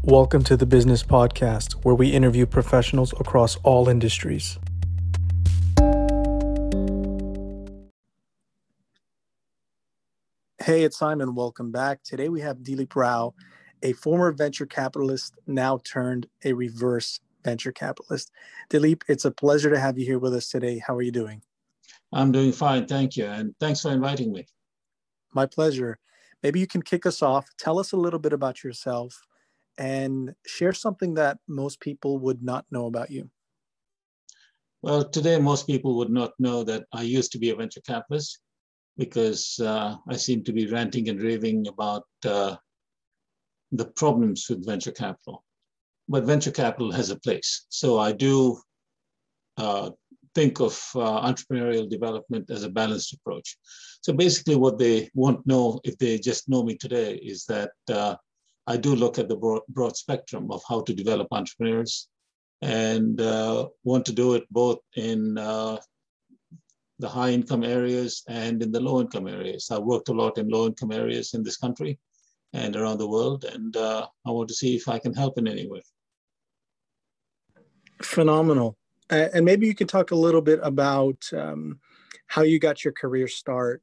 Welcome to the Business Podcast, where we interview professionals across all industries. Hey, it's Simon. Welcome back. Today we have Dilip Rao, a former venture capitalist, now turned a reverse venture capitalist. Dilip, it's a pleasure to have you here with us today. How are you doing? I'm doing fine, thank you. And thanks for inviting me. My pleasure. Maybe you can kick us off. Tell us a little bit about yourself and share something that most people would not know about you. Well, today most people would not know that I used to be a venture capitalist because I seem to be ranting and raving about the problems with venture capital. But venture capital has a place. So I do think of entrepreneurial development as a balanced approach. So basically what they won't know if they just know me today is that I do look at the broad spectrum of how to develop entrepreneurs and want to do it both in the high income areas and in the low income areas. I worked a lot in low income areas in this country and around the world, and I want to see if I can help in any way. Phenomenal. And maybe you can talk a little bit about how you got your career start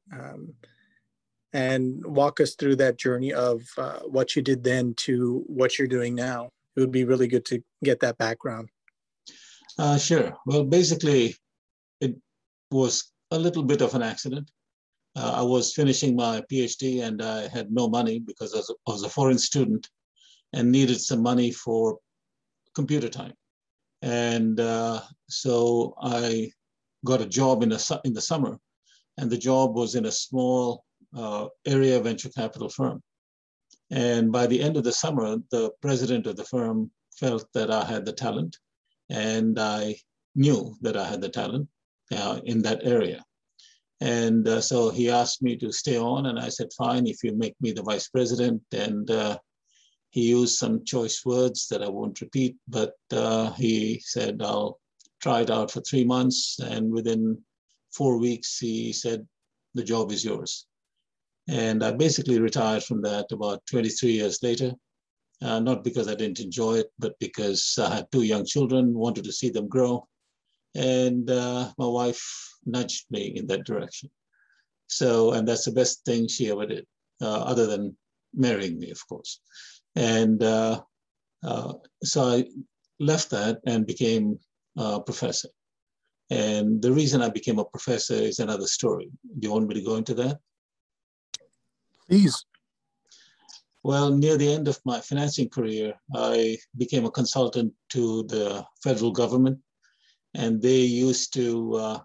and walk us through that journey of what you did then to what you're doing now. It would be really good to get that background. Sure. Well, basically, it was a little bit of an accident. I was finishing my PhD and I had no money because I was a foreign student and needed some money for computer time. And so I got a job in the summer, and the job was in a small area venture capital firm. And by the end of the summer, the president of the firm felt that I had the talent, and I knew that I had the talent in that area. And so he asked me to stay on, and I said, fine, if you make me the vice president. And he used some choice words that I won't repeat, but he said, I'll try it out for 3 months. And within 4 weeks, he said, the job is yours. And I basically retired from that about 23 years later, not because I didn't enjoy it, but because I had 2 young children, wanted to see them grow. And my wife nudged me in that direction. So, and that's the best thing she ever did, other than marrying me, of course. And so I left that and became a professor. And the reason I became a professor is another story. Do you want me to go into that? Please. Well, near the end of my financing career, I became a consultant to the federal government, and they used to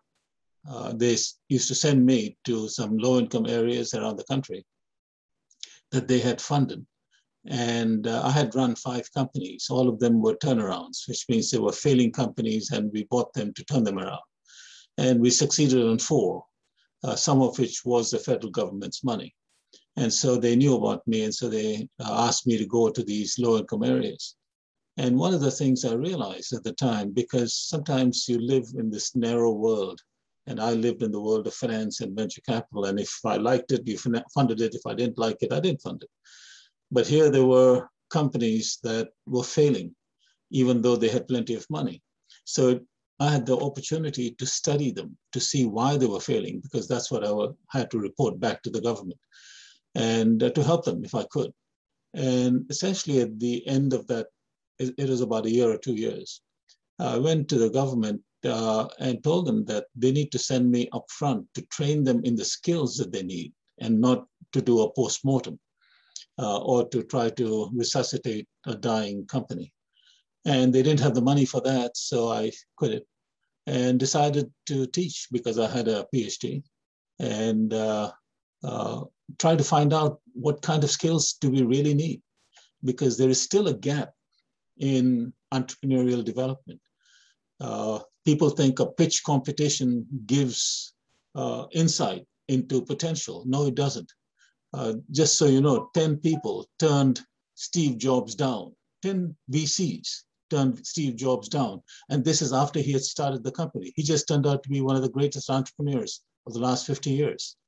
send me to some low-income areas around the country that they had funded. And I had run 5 companies. All of them were turnarounds, which means they were failing companies, and we bought them to turn them around. And we succeeded on 4, some of which was the federal government's money. And so they knew about me, and so they asked me to go to these low-income areas. And one of the things I realized at the time, because sometimes you live in this narrow world, and I lived in the world of finance and venture capital, and if I liked it, you funded it. If I didn't like it, I didn't fund it. But here there were companies that were failing, even though they had plenty of money. So I had the opportunity to study them, to see why they were failing, because that's what I had to report back to the government, and to help them if I could. And essentially at the end of that, it was about 1 year or 2 years, I went to the government and told them that they need to send me up front to train them in the skills that they need, and not to do a post-mortem or to try to resuscitate a dying company. And they didn't have the money for that, so I quit it and decided to teach because I had a PhD, and try to find out what kind of skills do we really need, because there is still a gap in entrepreneurial development. People think a pitch competition gives insight into potential. No, it doesn't. Just so you know, 10 people turned Steve Jobs down. 10 VCs turned Steve Jobs down. And this is after he had started the company. He just turned out to be one of the greatest entrepreneurs of the last 50 years.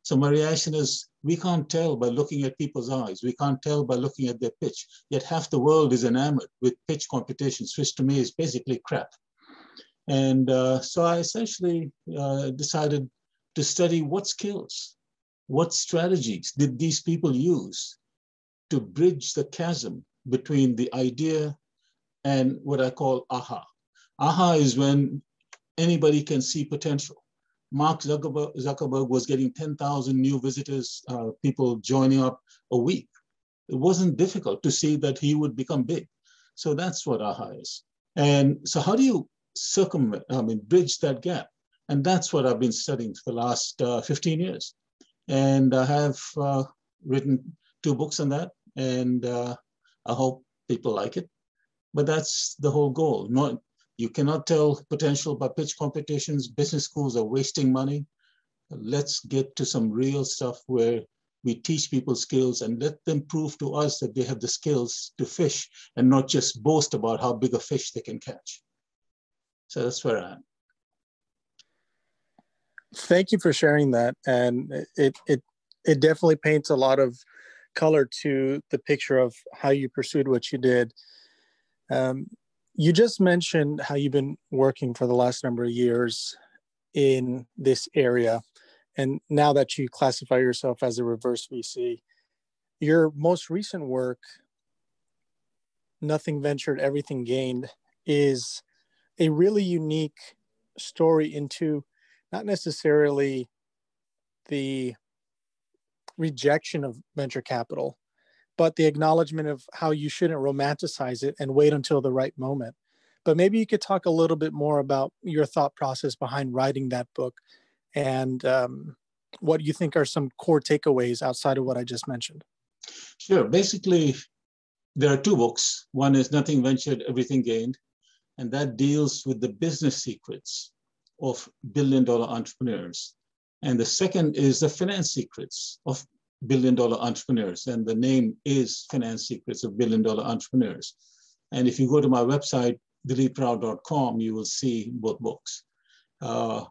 So my reaction is, we can't tell by looking at people's eyes. We can't tell by looking at their pitch. Yet half the world is enamored with pitch competitions, which to me is basically crap. And so I essentially decided to study what skills, what strategies did these people use to bridge the chasm between the idea and what I call aha. Aha is when anybody can see potential. Mark Zuckerberg was getting 10,000 new visitors, people joining up a week. It wasn't difficult to see that he would become big. So that's what aha is. And so how do you bridge that gap? And that's what I've been studying for the last 15 years. And I have written 2 books on that, and I hope people like it. But that's the whole goal. You cannot tell potential by pitch competitions. Business schools are wasting money. Let's get to some real stuff where we teach people skills and let them prove to us that they have the skills to fish and not just boast about how big a fish they can catch. So that's where I am. Thank you for sharing that. And it definitely paints a lot of color to the picture of how you pursued what you did. You just mentioned how you've been working for the last number of years in this area. And now that you classify yourself as a reverse VC, your most recent work, Nothing Ventured, Everything Gained, is a really unique story into not necessarily the rejection of venture capital, but the acknowledgement of how you shouldn't romanticize it and wait until the right moment. But maybe you could talk a little bit more about your thought process behind writing that book and what you think are some core takeaways outside of what I just mentioned. Sure. Basically, there are 2 books. One is Nothing Ventured, Everything Gained, and that deals with the business secrets of billion-dollar entrepreneurs. And the second is the finance secrets of billion-dollar entrepreneurs. And the name is Finance Secrets of Billion-Dollar Entrepreneurs. And if you go to my website, dileeprao.com, you will see both books. I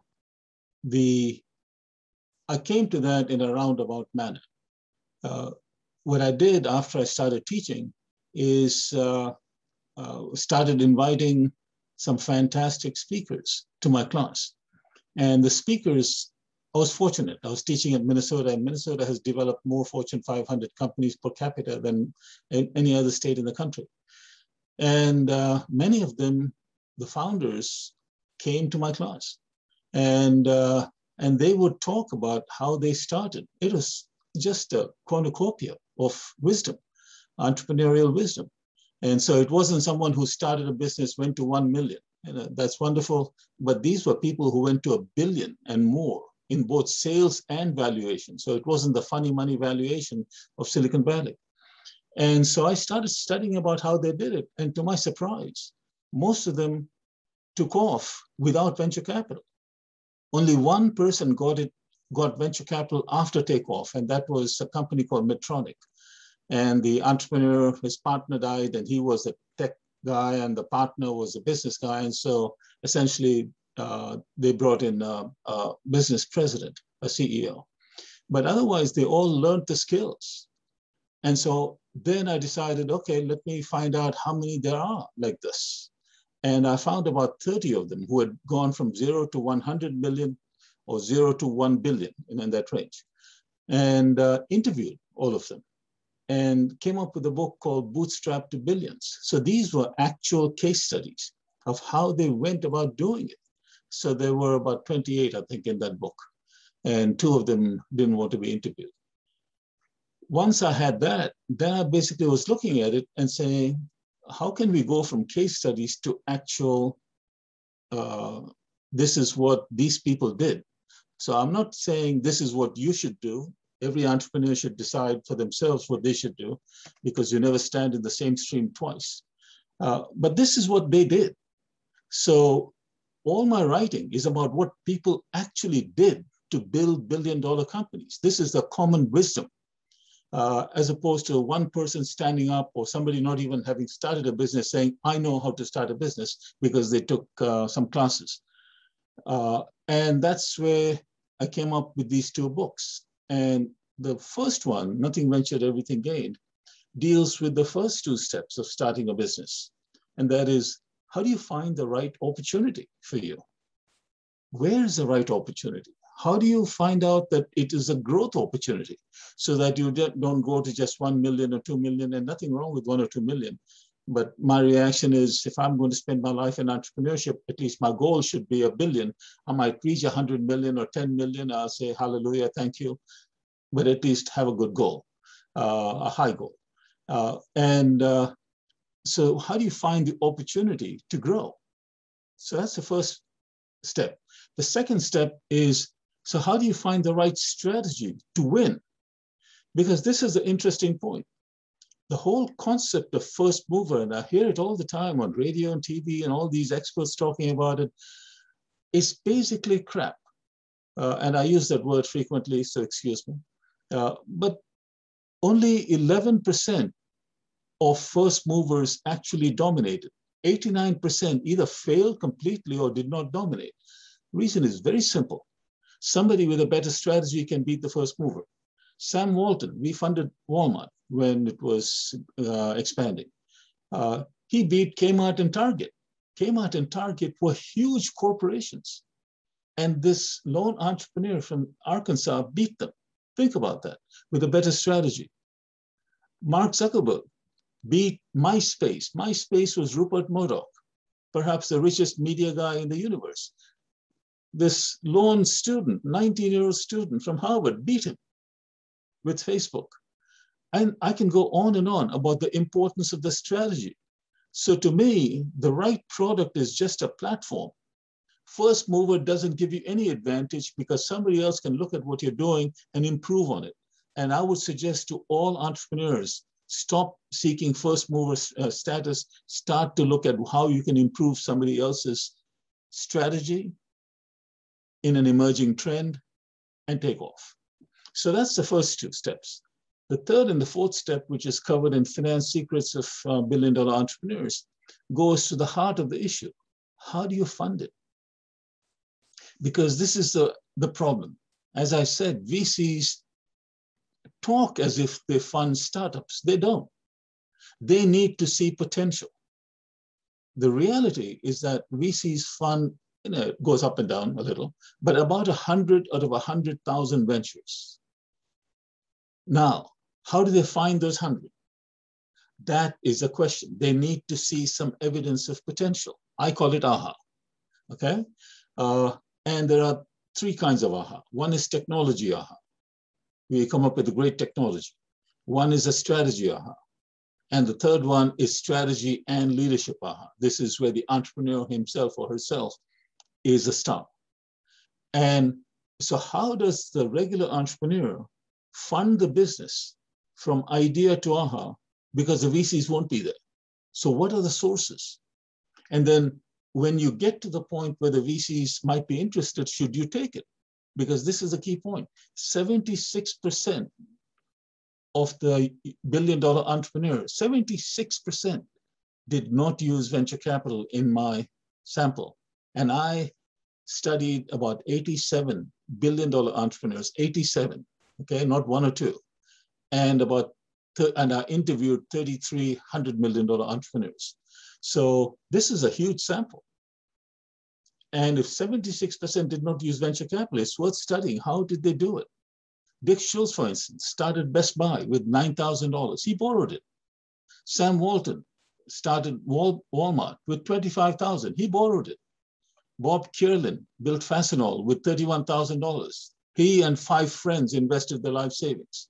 came to that in a roundabout manner. What I did after I started teaching is started inviting some fantastic speakers to my class. And the speakers, I was fortunate. I was teaching at Minnesota, and Minnesota has developed more Fortune 500 companies per capita than any other state in the country. And many of them, the founders, came to my class. And they would talk about how they started. It was just a cornucopia of wisdom, entrepreneurial wisdom. And so it wasn't someone who started a business, went to 1 million. That's wonderful. But these were people who went to 1 billion and more in both sales and valuation. So it wasn't the funny money valuation of Silicon Valley. And so I started studying about how they did it. And to my surprise, most of them took off without venture capital. Only one person got venture capital after takeoff, and that was a company called Medtronic. And the entrepreneur, his partner died, and he was a tech guy, and the partner was a business guy. And so essentially, they brought in a business president, a CEO. But otherwise, they all learned the skills. And so then I decided, okay, let me find out how many there are like this. And I found about 30 of them who had gone from 0 to 100 million or 0 to 1 billion, in that range, and interviewed all of them and came up with a book called Bootstrap to Billions. So these were actual case studies of how they went about doing it. So there were about 28, I think, in that book, and 2 of them didn't want to be interviewed. Once I had that, then I basically was looking at it and saying, how can we go from case studies to actual, this is what these people did. So I'm not saying this is what you should do. Every entrepreneur should decide for themselves what they should do, because you never stand in the same stream twice. But this is what they did. So all my writing is about what people actually did to build billion-dollar companies. This is the common wisdom, as opposed to one person standing up or somebody not even having started a business saying, I know how to start a business because they took some classes. And that's where I came up with these 2 books. And the first one, Nothing Ventured, Everything Gained, deals with the first two steps of starting a business. And that is, how do you find the right opportunity for you? Where is the right opportunity? How do you find out that it is a growth opportunity so that you don't go to just 1 million or 2 million, and nothing wrong with 1 or 2 million. But my reaction is, if I'm going to spend my life in entrepreneurship, at least my goal should be 1 billion. I might reach 100 million or 10 million. I'll say, hallelujah, thank you. But at least have a good goal, a high goal. So how do you find the opportunity to grow? So that's the first step. The second step is, so how do you find the right strategy to win? Because this is the interesting point. The whole concept of first mover, and I hear it all the time on radio and TV and all these experts talking about it, is basically crap. And I use that word frequently, so excuse me. But only 11% of first movers actually dominated. 89% either failed completely or did not dominate. Reason is very simple. Somebody with a better strategy can beat the first mover. Sam Walton, we funded Walmart when it was expanding. He beat Kmart and Target. Kmart and Target were huge corporations. And this lone entrepreneur from Arkansas beat them. Think about that, with a better strategy. Mark Zuckerberg beat MySpace. MySpace was Rupert Murdoch, perhaps the richest media guy in the universe. This lone student, 19-year-old student from Harvard, beat him with Facebook. And I can go on and on about the importance of the strategy. So to me, the right product is just a platform. First mover doesn't give you any advantage because somebody else can look at what you're doing and improve on it. And I would suggest to all entrepreneurs, stop seeking first mover status, start to look at how you can improve somebody else's strategy in an emerging trend and take off. So that's the first two steps. The third and the fourth step, which is covered in Finance Secrets of Billion-Dollar Entrepreneurs, goes to the heart of the issue. How do you fund it? Because this is the problem. As I said, VCs talk as if they fund startups. They don't. They need to see potential. The reality is that VCs fund, it goes up and down a little, but about 100 out of 100,000 ventures. Now, how do they find those 100? That is a question. They need to see some evidence of potential. I call it aha, okay? And there are three kinds of aha. One is technology aha. We come up with a great technology. One is a strategy aha. And the third one is strategy and leadership aha. This is where the entrepreneur himself or herself is a star. And so how does the regular entrepreneur fund the business from idea to aha? Because the VCs won't be there. So what are the sources? And then when you get to the point where the VCs might be interested, should you take it? Because this is a key point. 76% of the billion-dollar entrepreneurs, 76% did not use venture capital in my sample. And I studied about 87 billion-dollar entrepreneurs, 87, okay, not one or two. And I interviewed 33 $100 million entrepreneurs. So this is a huge sample. And if 76% did not use venture capital, it's worth studying. How did they do it? Dick Schultz, for instance, started Best Buy with $9,000. He borrowed it. Sam Walton started Walmart with $25,000. He borrowed it. Bob Kierlin built Fastenal with $31,000. He and 5 friends invested their life savings.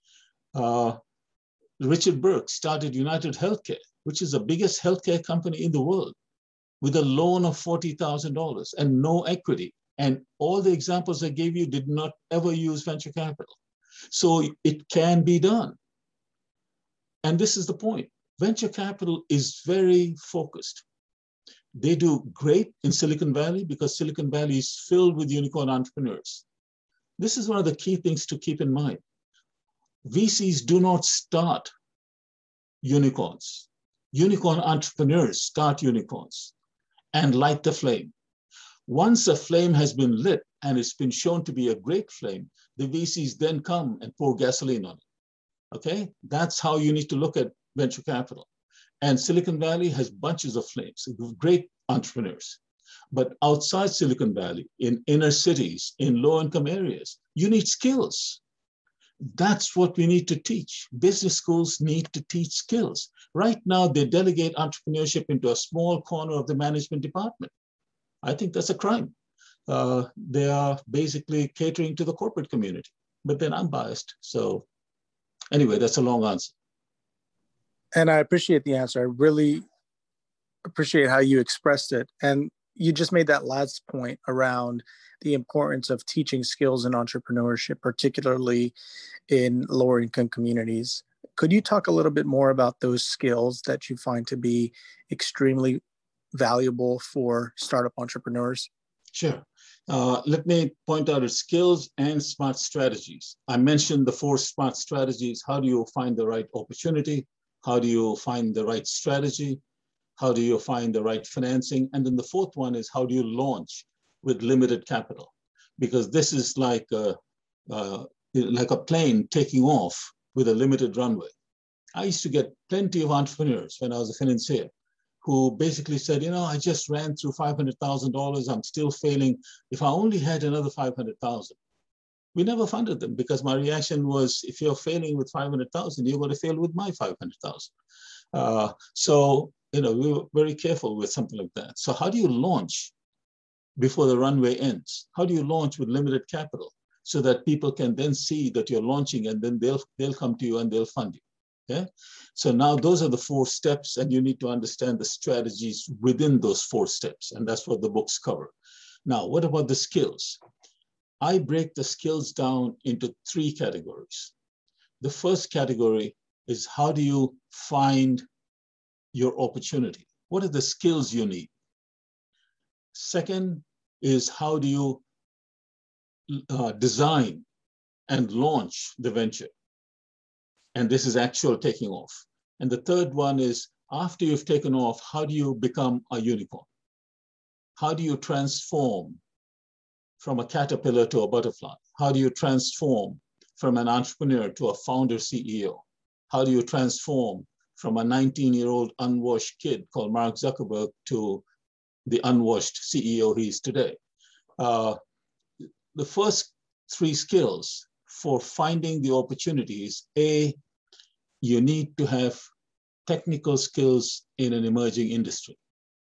Richard Burke started United Healthcare, which is the biggest healthcare company in the world, with a loan of $40,000 and no equity. And all the examples I gave you did not ever use venture capital. So it can be done. And this is the point. Venture capital is very focused. They do great in Silicon Valley because Silicon Valley is filled with unicorn entrepreneurs. This is one of the key things to keep in mind. VCs do not start unicorns. Unicorn entrepreneurs start unicorns and light the flame. Once a flame has been lit, and it's been shown to be a great flame, the VCs then come and pour gasoline on it. Okay, that's how you need to look at venture capital. And Silicon Valley has bunches of flames, great entrepreneurs. But outside Silicon Valley, in inner cities, in low-income areas, you need skills. That's what we need to teach. Business schools need to teach skills. Right now, they delegate entrepreneurship into a small corner of the management department. I think that's a crime. They are basically catering to the corporate community. But then I'm biased. So anyway, that's a long answer. And I appreciate the answer. I really appreciate how you expressed it. And you just made that last point around the importance of teaching skills in entrepreneurship, particularly in lower income communities. Could you talk a little bit more about those skills that you find to be extremely valuable for startup entrepreneurs? Sure. Let me point out skills and smart strategies. I mentioned the 4 smart strategies. How do you find the right opportunity? How do you find the right strategy? How do you find the right financing? And then the 4th one is how do you launch with limited capital? Because this is like a plane taking off with a limited runway. I used to get plenty of entrepreneurs when I was a financier who basically said, I just ran through $500,000. I'm still failing. If I only had another 500,000. We never funded them because my reaction was, if you're failing with 500,000, you're going to fail with my 500,000. So, we were very careful with something like that. So how do you launch before the runway ends? How do you launch with limited capital so that people can then see that you're launching and then they'll come to you and they'll fund you? Okay. So now those are the 4 steps, and you need to understand the strategies within those 4 steps. And that's what the books cover. Now, what about the skills? I break the skills down into 3 categories. The first category is how do you find your opportunity? What are the skills you need? Second is how do you design and launch the venture? And this is actual taking off. And the third one is after you've taken off, how do you become a unicorn? How do you transform from a caterpillar to a butterfly? How do you transform from an entrepreneur to a founder CEO? How do you transform from a 19-year-old unwashed kid called Mark Zuckerberg to the unwashed CEO he is today? The first 3 skills for finding the opportunities: A, you need to have technical skills in an emerging industry.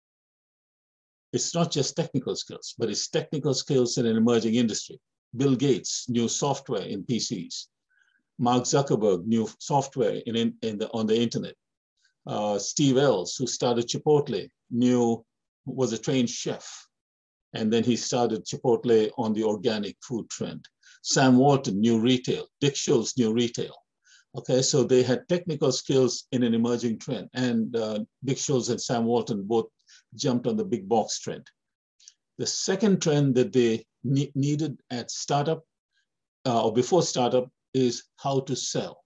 It's not just technical skills, but it's technical skills in an emerging industry. Bill Gates knew software in PCs. Mark Zuckerberg knew software on the internet. Steve Ells, who started Chipotle, was a trained chef. And then he started Chipotle on the organic food trend. Sam Walton knew retail. Dick Schultz knew retail. Okay, so they had technical skills in an emerging trend. And Dick Schultz and Sam Walton both jumped on the big box trend. The second trend that they needed at startup or before startup is how to sell.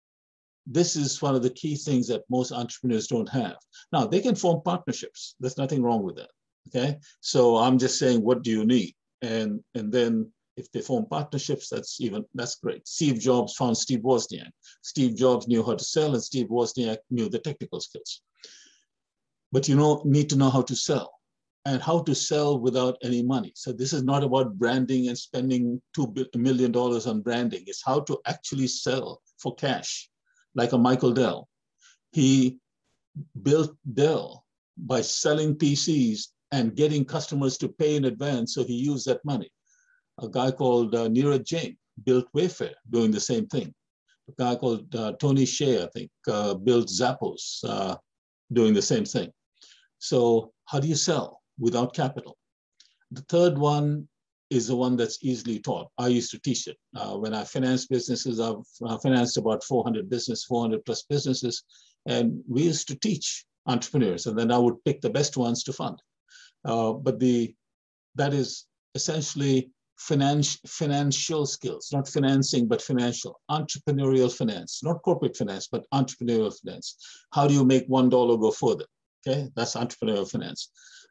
This is one of the key things that most entrepreneurs don't have. Now, they can form partnerships. There's nothing wrong with that, okay? So I'm just saying, what do you need? And then if they form partnerships, that's great. Steve Jobs found Steve Wozniak. Steve Jobs knew how to sell, and Steve Wozniak knew the technical skills. But you need to know how to sell, and how to sell without any money. So this is not about branding and spending $2 million on branding. It's how to actually sell for cash, like a Michael Dell. He built Dell by selling PCs and getting customers to pay in advance, so he used that money. A guy called Neeraj Jain built Wayfair, doing the same thing. A guy called Tony Hsieh, I think, built Zappos, doing the same thing. So how do you sell without capital? The third one is the one that's easily taught. I used to teach it. When I financed businesses, I've financed about 400 plus businesses, and we used to teach entrepreneurs, and then I would pick the best ones to fund. But that is essentially financial skills, not financing, but financial, entrepreneurial finance, not corporate finance, but entrepreneurial finance. How do you make $1 go further? Okay, that's entrepreneurial finance.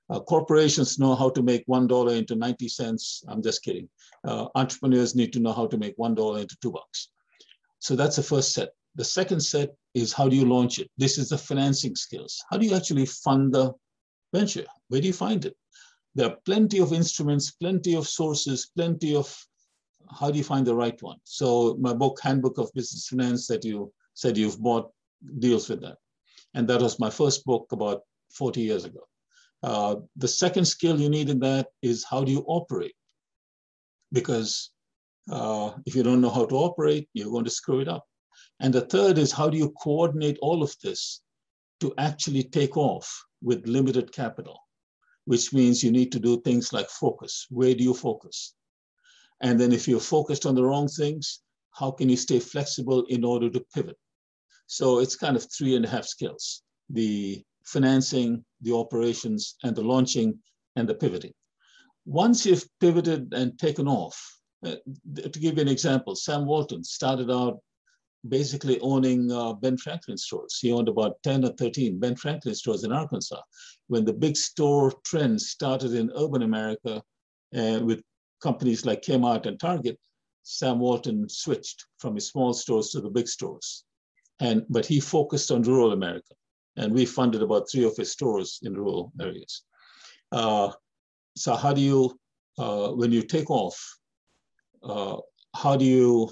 Corporations know how to make $1 into 90 cents. I'm just kidding. Entrepreneurs need to know how to make $1 into $2. So that's the first set. The second set is how do you launch it? This is the financing skills. How do you actually fund the venture? Where do you find it? There are plenty of instruments, plenty of sources, plenty of, how do you find the right one? So my book, Handbook of Business Finance, that you said you've bought, deals with that. And that was my first book about 40 years ago. The second skill you need in that is how do you operate? Because if you don't know how to operate, you're going to screw it up. And the third is how do you coordinate all of this to actually take off with limited capital, which means you need to do things like focus. Where do you focus? And then if you're focused on the wrong things, how can you stay flexible in order to pivot? So it's kind of 3.5 skills: the financing, the operations, and the launching, and the pivoting. Once you've pivoted and taken off, to give you an example, Sam Walton started out basically owning Ben Franklin stores. He owned about 10 or 13 Ben Franklin stores in Arkansas. When the big store trend started in urban America with companies like Kmart and Target, Sam Walton switched from his small stores to the big stores. But he focused on rural America. And we funded about 3 of his stores in rural areas. So how do you, when you take off, how do you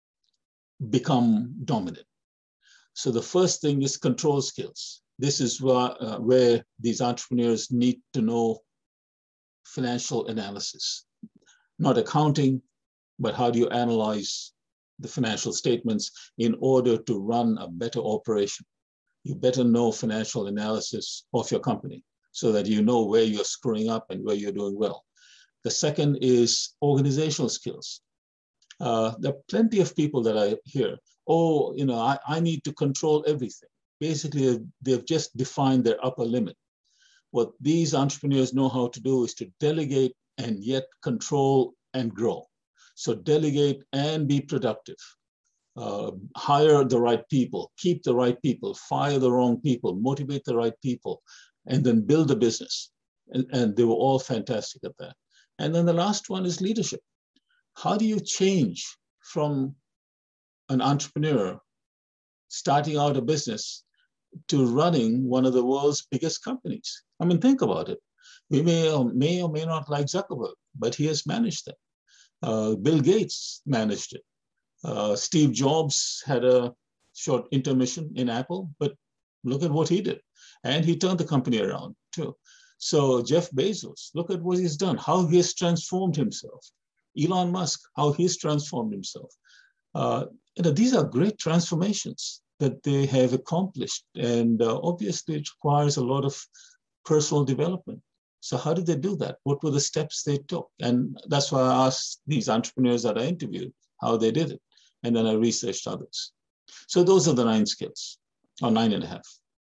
become dominant? So the first thing is control skills. This is where these entrepreneurs need to know financial analysis, not accounting, but how do you analyze the financial statements in order to run a better operation? You better know financial analysis of your company so that you know where you're screwing up and where you're doing well. The second is organizational skills. There are plenty of people that I hear, oh, you know, I need to control everything. Basically, they've just defined their upper limit. What these entrepreneurs know how to do is to delegate and yet control and grow. So delegate and be productive. Hire the right people, keep the right people, fire the wrong people, motivate the right people, and then build a business. And they were all fantastic at that. And then the last one is leadership. How do you change from an entrepreneur starting out a business to running one of the world's biggest companies? I mean, think about it. We may or may not like Zuckerberg, but he has managed that. Bill Gates managed it. Steve Jobs had a short intermission in Apple, but look at what he did. And he turned the company around too. So Jeff Bezos, look at what he's done, how he has transformed himself. Elon Musk, how he's transformed himself. These are great transformations that they have accomplished. And obviously it requires a lot of personal development. So how did they do that? What were the steps they took? And that's why I asked these entrepreneurs that I interviewed how they did it. And then I researched others. So those are the 9 skills, or 9.5.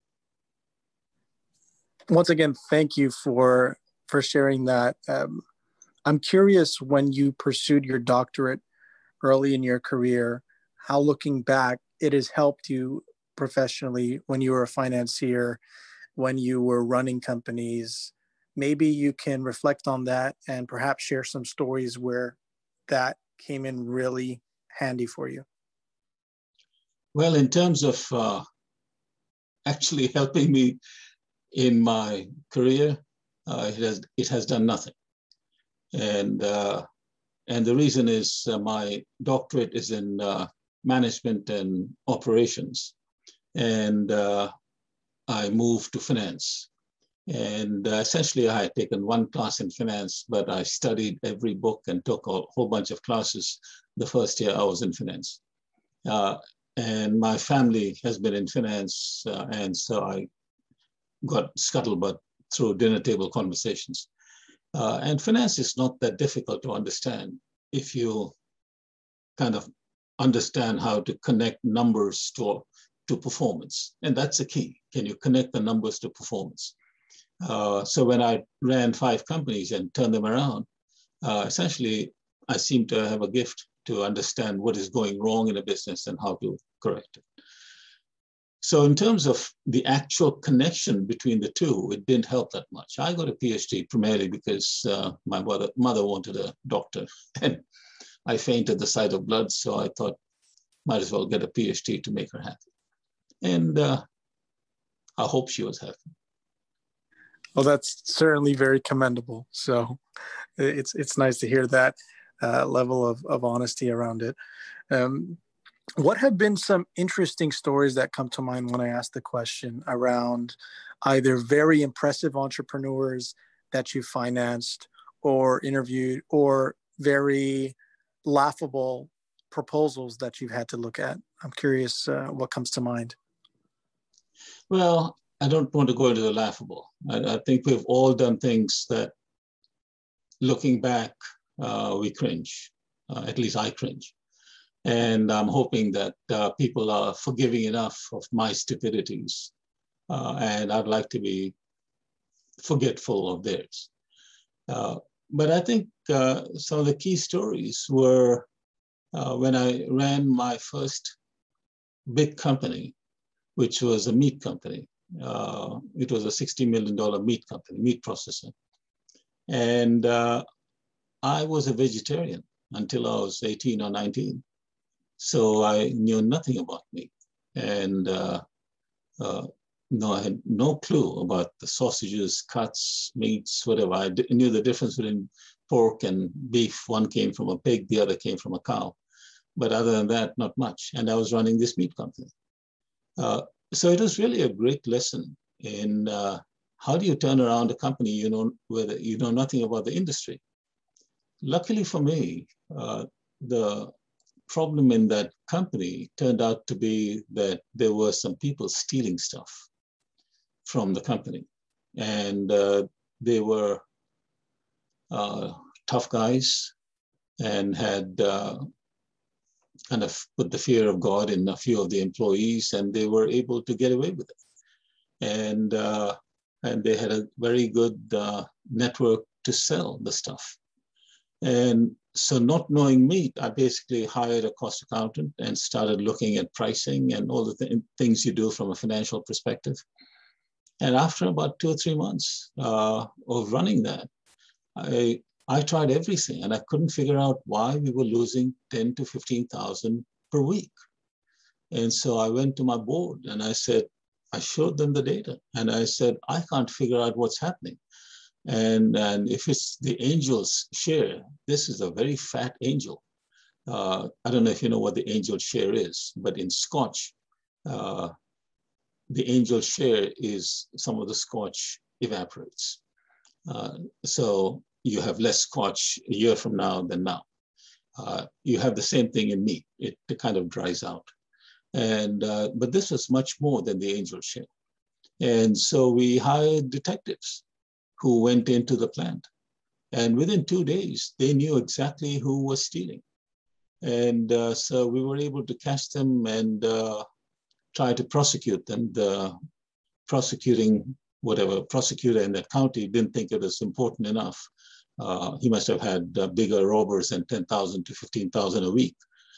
Once again, thank you for sharing that. I'm curious, when you pursued your doctorate early in your career, how, looking back, it has helped you professionally when you were a financier, when you were running companies. Maybe you can reflect on that and perhaps share some stories where that came in really handy for you. Well, in terms of actually helping me in my career, it has done nothing. And the reason is my doctorate is in management and operations. And I moved to finance. And essentially I had taken 1 class in finance, but I studied every book and took a whole bunch of classes the first year I was in finance. And my family has been in finance, and so I got scuttlebutt through dinner table conversations. And finance is not that difficult to understand if you kind of understand how to connect numbers to performance. And that's the key. Can you connect the numbers to performance? So when I ran 5 companies and turned them around, essentially I seem to have a gift to understand what is going wrong in a business and how to correct it. So in terms of the actual connection between the two, it didn't help that much. I got a PhD primarily because my mother wanted a doctor, and I fainted the sight of blood. So I thought, might as well get a PhD to make her happy. And I hope she was happy. Well, that's certainly very commendable. So it's nice to hear that level of honesty around it. What have been some interesting stories that come to mind when I ask the question around either very impressive entrepreneurs that you financed or interviewed, or very laughable proposals that you've had to look at? I'm curious what comes to mind. Well, I don't want to go into the laughable. I think we've all done things that, looking back, we cringe. At least I cringe. And I'm hoping that people are forgiving enough of my stupidities. And I'd like to be forgetful of theirs. But I think some of the key stories were when I ran my first big company, which was a meat company. It was a $60 million meat company, meat processor. And I was a vegetarian until I was 18 or 19. So I knew nothing about meat. And no, I had no clue about the sausages, cuts, meats, whatever. I knew the difference between pork and beef. One came from a pig, the other came from a cow. But other than that, not much. And I was running this meat company. So it was really a great lesson in how do you turn around a company whether you know nothing about the industry. Luckily for me, the problem in that company turned out to be that there were some people stealing stuff from the company. And they were tough guys and had kind of put the fear of God in a few of the employees, and they were able to get away with it. And they had a very good network to sell the stuff. And so, not knowing meat, I basically hired a cost accountant and started looking at pricing and all the things you do from a financial perspective. And after about 2 or 3 months of running that, I tried everything, and I couldn't figure out why we were losing 10 to 15,000 per week. And so I went to my board and I said, I showed them the data, and I said, I can't figure out what's happening. And if it's the angel's share, this is a very fat angel. I don't know if you know what the angel share is, but in Scotch, the angel share is some of the Scotch evaporates. So you have less Scotch a year from now than now. You have the same thing in meat. It kind of dries out. And but this was much more than the angel share. And so we hired detectives who went into the plant. And within 2 days, they knew exactly who was stealing. And so we were able to catch them and try to prosecute them. The prosecutor in that county didn't think it was important enough. He must have had bigger robbers than 10,000 to 15,000 a week.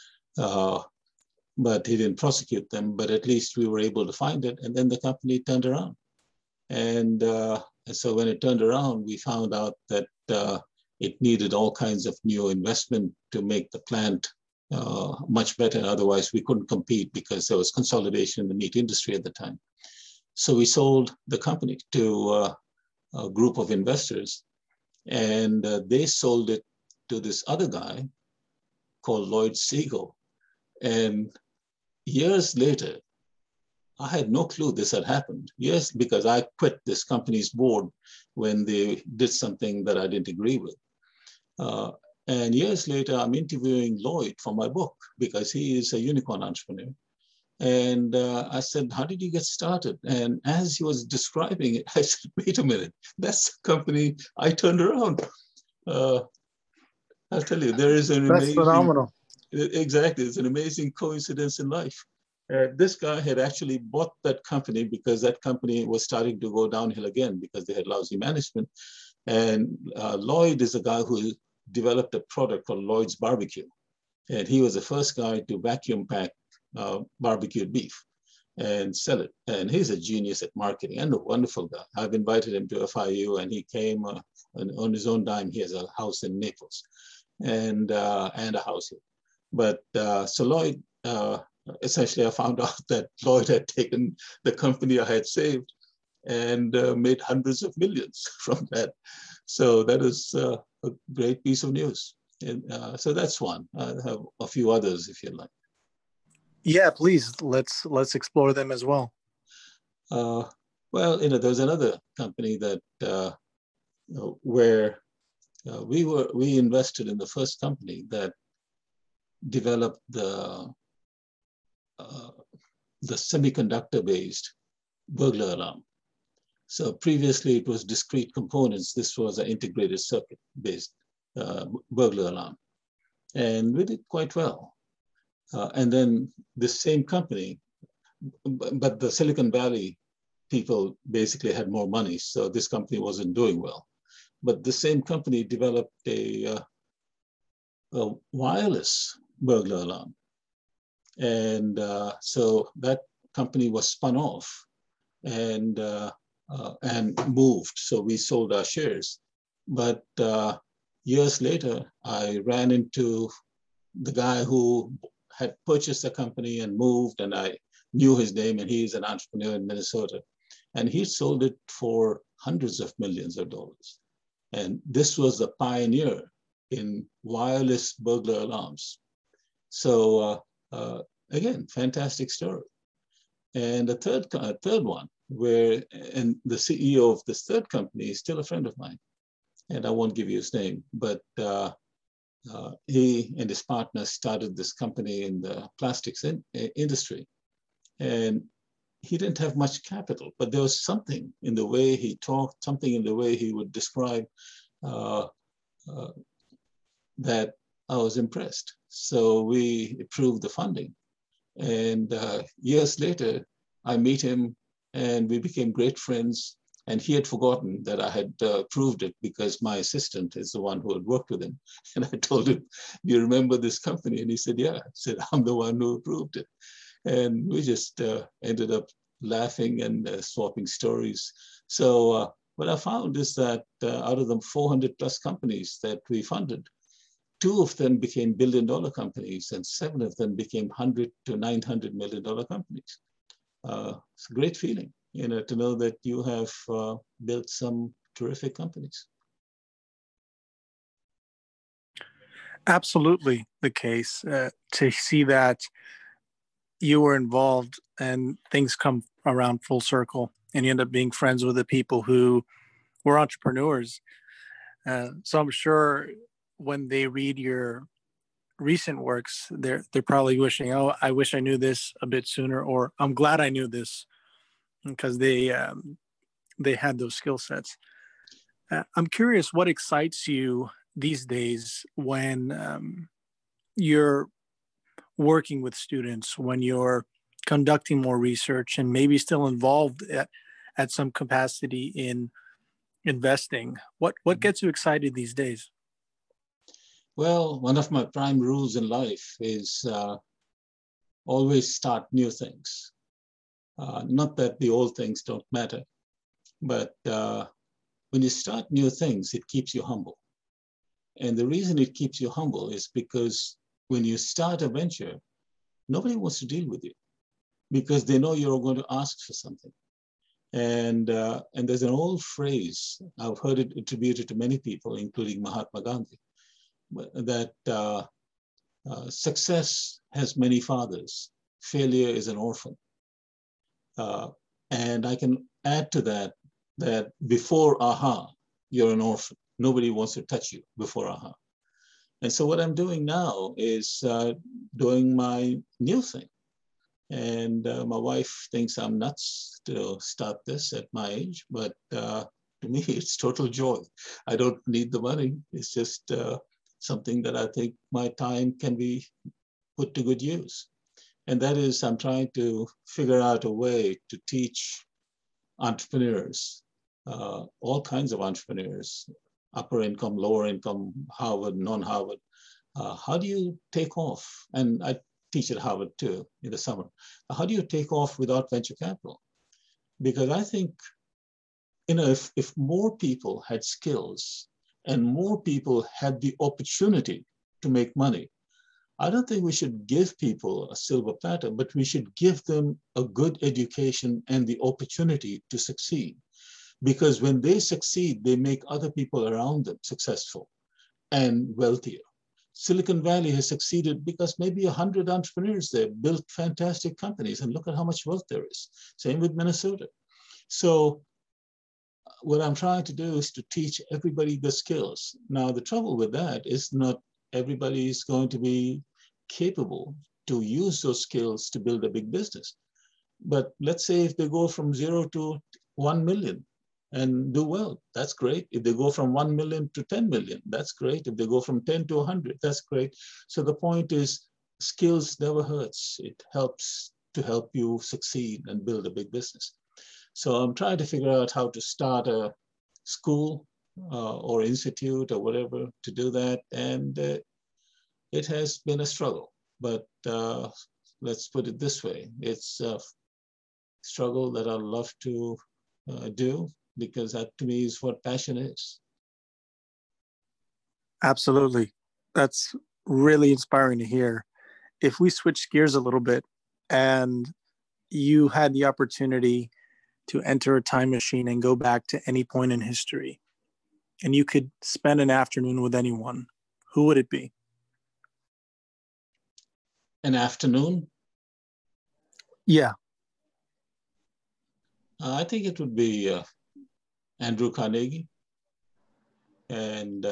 But he didn't prosecute them, but at least we were able to find it. And then the company turned around. And so when it turned around, we found out that it needed all kinds of new investment to make the plant much better. Otherwise, we couldn't compete because there was consolidation in the meat industry at the time. So we sold the company to a group of investors, and they sold it to this other guy called Lloyd Segal. And years later, I had no clue this had happened. Yes, because I quit this company's board when they did something that I didn't agree with. And years later, I'm interviewing Lloyd for my book because he is a unicorn entrepreneur. And I said, how did you get started? And as he was describing it, I said, wait a minute, that's the company I turned around. I'll tell you, there is an amazing— That's phenomenal. Exactly, it's an amazing coincidence in life. This guy had actually bought that company because that company was starting to go downhill again because they had lousy management. And Lloyd is a guy who developed a product called Lloyd's Barbecue. And he was the first guy to vacuum pack barbecued beef. and sell it. And he's a genius at marketing and a wonderful guy. I've invited him to FIU, and he came on his own dime. He has a house in Naples and a house here. But so Lloyd, essentially I found out that Lloyd had taken the company I had saved and made hundreds of millions from that. So that is a great piece of news. And so that's one. I have a few others if you like. Yeah, please, let's explore them as well. Well, there's another company that where we invested in the first company that developed the semiconductor-based burglar alarm. So previously it was discrete components. This was an integrated circuit-based burglar alarm, and we did quite well. And then this same company, but the Silicon Valley people basically had more money, so this company wasn't doing well. But the same company developed a wireless burglar alarm. And so that company was spun off and moved, so we sold our shares. But years later, I ran into the guy who had purchased the company and moved, and I knew his name, and he's an entrepreneur in Minnesota. And he sold it for hundreds of millions of dollars. And this was the pioneer in wireless burglar alarms. So again, fantastic story. And a third one, and the CEO of this third company is still a friend of mine. And I won't give you his name, but he and his partner started this company in the plastics industry. And he didn't have much capital, but there was something in the way he talked, something in the way he would describe that I was impressed. So we approved the funding. And years later, I meet him and we became great friends. And he had forgotten that I had approved it because my assistant is the one who had worked with him. And I told him, "You remember this company?" And he said, "Yeah." I said, "I'm the one who approved it." And we just ended up laughing and swapping stories. So what I found is that out of the 400 plus companies that we funded, 2 of them became billion-dollar companies and 7 of them became $100 to $900 million companies. It's a great feeling, to know that you have built some terrific companies. Absolutely the case. To see that you were involved and things come around full circle and you end up being friends with the people who were entrepreneurs. So I'm sure when they read your recent works, they're probably wishing, "Oh, I wish I knew this a bit sooner," or "I'm glad I knew this," because they had those skill sets. I'm curious, what excites you these days when you're working with students, when you're conducting more research and maybe still involved at some capacity in investing? What gets you excited these days? Well, one of my prime rules in life is always start new things. Not that the old things don't matter, but when you start new things, it keeps you humble. And the reason it keeps you humble is because when you start a venture, nobody wants to deal with you because they know you're going to ask for something. And there's an old phrase, I've heard it attributed to many people, including Mahatma Gandhi, that success has many fathers. Failure is an orphan. And I can add to that before aha, you're an orphan. Nobody wants to touch you before aha. And so what I'm doing now is doing my new thing. And my wife thinks I'm nuts to start this at my age, but to me, it's total joy. I don't need the money. It's just something that I think my time can be put to good use. And that is, I'm trying to figure out a way to teach entrepreneurs, all kinds of entrepreneurs, upper income, lower income, Harvard, non-Harvard. How do you take off? And I teach at Harvard too in the summer. How do you take off without venture capital? Because I think, if more people had skills and more people had the opportunity to make money, I don't think we should give people a silver platter, but we should give them a good education and the opportunity to succeed. Because when they succeed, they make other people around them successful and wealthier. Silicon Valley has succeeded because maybe 100 entrepreneurs there built fantastic companies, and look at how much wealth there is. Same with Minnesota. So what I'm trying to do is to teach everybody the skills. Now, the trouble with that is not everybody is going to be capable to use those skills to build a big business. But let's say if they go from 0 to 1 million and do well, that's great. If they go from 1 million to 10 million, that's great. If they go from 10 to 100, that's great. So the point is, skills never hurts. It helps to help you succeed and build a big business. So I'm trying to figure out how to start a school or institute or whatever to do that. And it has been a struggle, but let's put it this way. It's a struggle that I love to do, because that to me is what passion is. Absolutely. That's really inspiring to hear. If we switch gears a little bit and you had the opportunity to enter a time machine and go back to any point in history, and you could spend an afternoon with anyone, who would it be? An afternoon? Yeah. I think it would be Andrew Carnegie. And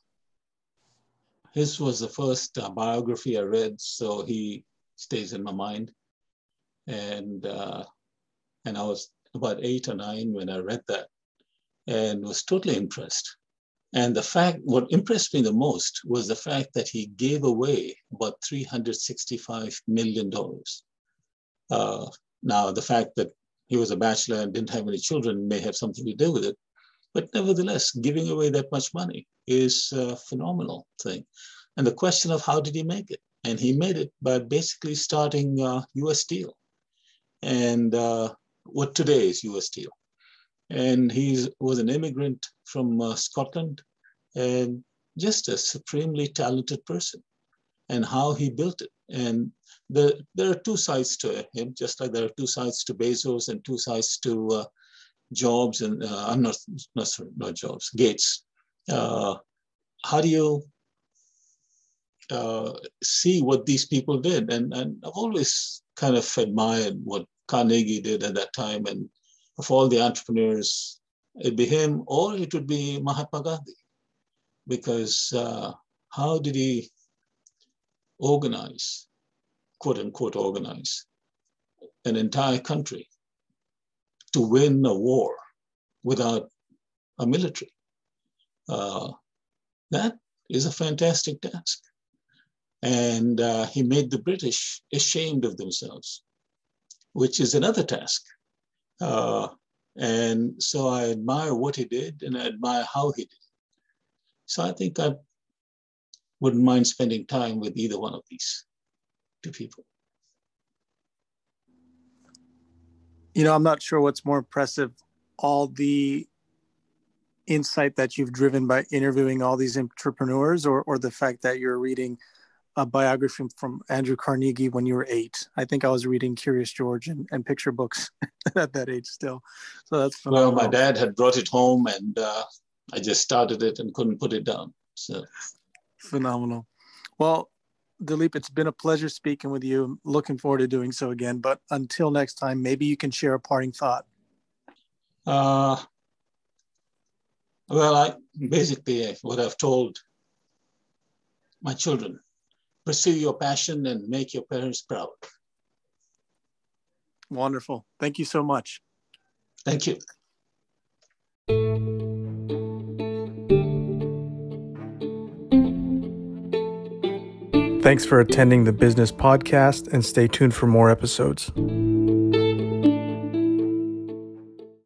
his was the first biography I read, so he stays in my mind. And I was about 8 or 9 when I read that, and was totally impressed. And what impressed me the most was the fact that he gave away about $365 million. Now, the fact that he was a bachelor and didn't have any children may have something to do with it, but nevertheless, giving away that much money is a phenomenal thing. And the question of how did he make it? And he made it by basically starting US Steel, and what today is US Steel. And he was an immigrant from Scotland, and just a supremely talented person, and how he built it. And there are two sides to him, just like there are two sides to Bezos and two sides to Jobs and not Jobs, Gates. How do you see what these people did? And I've always kind of admired what Carnegie did at that time. And of all the entrepreneurs, it'd be him or it would be Mahatma Gandhi, because how did he organize, quote unquote, organize an entire country to win a war without a military? That is a fantastic task. And he made the British ashamed of themselves, which is another task. And so I admire what he did, and I admire how he did it. So I think I wouldn't mind spending time with either one of these two people. You know, I'm not sure what's more impressive, all the insight that you've driven by interviewing all these entrepreneurs, or the fact that you're reading a biography from Andrew Carnegie when you were 8. I think I was reading Curious George and picture books at that age still. So that's phenomenal. Well, my dad had brought it home, and I just started it and couldn't put it down. So phenomenal. Well, Dilip, it's been a pleasure speaking with you. I'm looking forward to doing so again. But until next time, maybe you can share a parting thought. Well, basically what I've told my children: pursue your passion and make your parents proud. Wonderful. Thank you so much. Thank you. Thanks for attending the Business Podcast, and stay tuned for more episodes.